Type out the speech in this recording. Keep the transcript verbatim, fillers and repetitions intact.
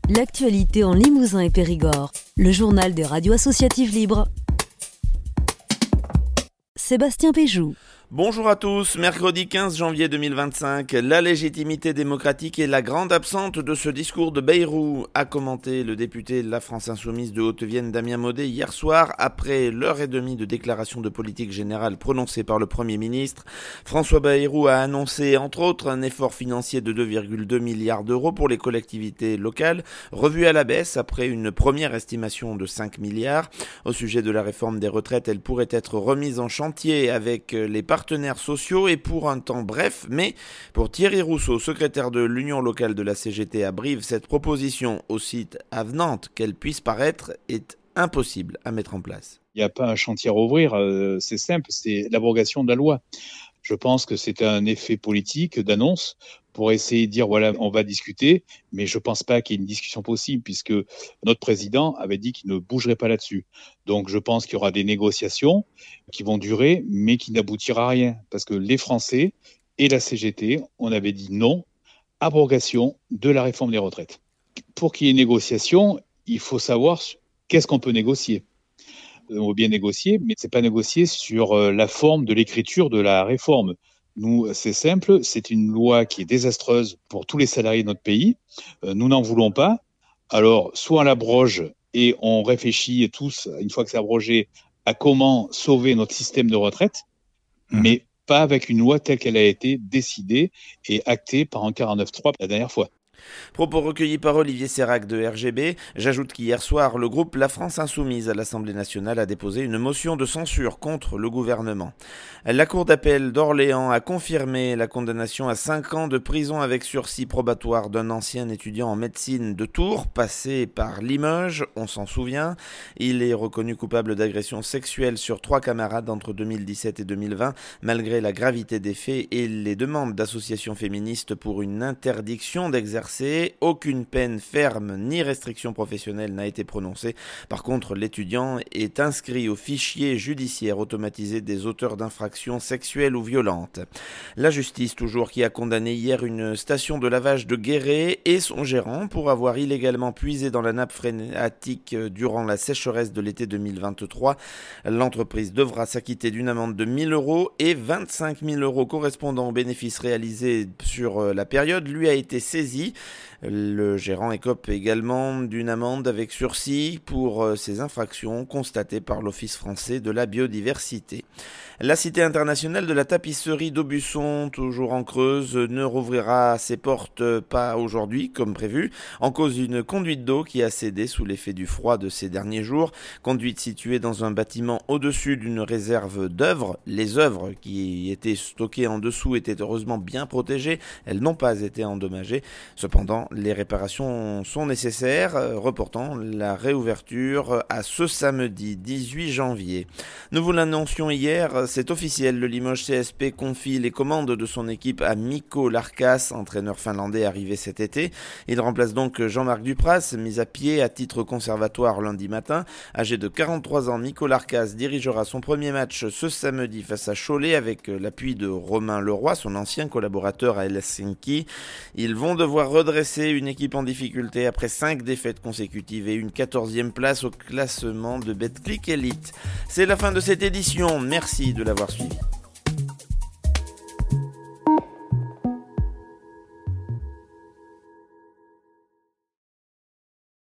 L'actualité en Limousin et Périgord. Le journal des radios associatives libres. Sébastien Péjou. Bonjour à tous, mercredi quinze janvier deux mille vingt-cinq, la légitimité démocratique est la grande absente de ce discours de Bayrou, a commenté le député de la France Insoumise de Haute-Vienne Damien Maudet hier soir après l'heure et demie de déclaration de politique générale prononcée par le Premier ministre. François Bayrou a annoncé entre autres un effort financier de deux virgule deux milliards d'euros pour les collectivités locales, revu à la baisse après une première estimation de cinq milliards. Au sujet de la réforme des retraites, elle pourrait être remise en chantier avec les partenaires sociaux et pour un temps bref, mais pour Thierry Rousseau, secrétaire de l'Union locale de la C G T à Brive, cette proposition, aussi avenante qu'elle puisse paraître, est impossible à mettre en place. Il n'y a pas un chantier à rouvrir, euh, c'est simple, c'est l'abrogation de la loi. Je pense que c'est un effet politique d'annonce pour essayer de dire voilà, on va discuter, mais je pense pas qu'il y ait une discussion possible puisque notre président avait dit qu'il ne bougerait pas là-dessus. Donc je pense qu'il y aura des négociations qui vont durer, mais qui n'aboutira à rien parce que les Français et la C G T, on avait dit non, abrogation de la réforme des retraites. Pour qu'il y ait négociation, il faut savoir qu'est-ce qu'on peut négocier. On veut bien négocier, mais c'est pas négocier sur la forme de l'écriture de la réforme. Nous, c'est simple, c'est une loi qui est désastreuse pour tous les salariés de notre pays. Nous n'en voulons pas. Alors, soit on l'abroge et on réfléchit tous, une fois que c'est abrogé, à comment sauver notre système de retraite, mmh. mais pas avec une loi telle qu'elle a été décidée et actée par un quarante-neuf trois la dernière fois. Propos recueillis par Olivier Sérac de R G B. J'ajoute qu'hier soir, le groupe La France Insoumise à l'Assemblée nationale a déposé une motion de censure contre le gouvernement. La Cour d'appel d'Orléans a confirmé la condamnation à cinq ans de prison avec sursis probatoire d'un ancien étudiant en médecine de Tours, passé par Limoges, on s'en souvient. Il est reconnu coupable d'agression sexuelle sur trois camarades entre deux mille dix-sept et deux mille vingt, malgré la gravité des faits et les demandes d'associations féministes pour une interdiction d'exercer. Aucune peine ferme ni restriction professionnelle n'a été prononcée. Par contre, l'étudiant est inscrit au fichier judiciaire automatisé des auteurs d'infractions sexuelles ou violentes. La justice, toujours, qui a condamné hier une station de lavage de Guéret et son gérant pour avoir illégalement puisé dans la nappe phréatique durant la sécheresse de l'été deux mille vingt-trois. L'entreprise devra s'acquitter d'une amende de mille euros et vingt-cinq mille euros correspondant aux bénéfices réalisés sur la période lui a été saisi. Le gérant écope également d'une amende avec sursis pour ces infractions constatées par l'Office français de la biodiversité. La Cité internationale de la tapisserie d'Aubusson, toujours en Creuse, ne rouvrira ses portes pas aujourd'hui comme prévu, en cause d'une conduite d'eau qui a cédé sous l'effet du froid de ces derniers jours. Conduite située dans un bâtiment au-dessus d'une réserve d'œuvres. Les œuvres qui étaient stockées en dessous étaient heureusement bien protégées, elles n'ont pas été endommagées. Cependant, les réparations sont nécessaires, reportant la réouverture à ce samedi dix-huit janvier. Nous vous l'annoncions hier, c'est officiel, le Limoges C S P confie les commandes de son équipe à Mikko Larkas, entraîneur finlandais arrivé cet été. Il remplace donc Jean-Marc Dupras, mis à pied à titre conservatoire lundi matin. Âgé de quarante-trois ans, Mikko Larkas dirigera son premier match ce samedi face à Cholet avec l'appui de Romain Leroy, son ancien collaborateur à Helsinki. Ils vont devoir redresser une équipe en difficulté après cinq défaites consécutives et une quatorzième place au classement de Betclic Elite. C'est la fin de cette édition, merci de l'avoir suivi.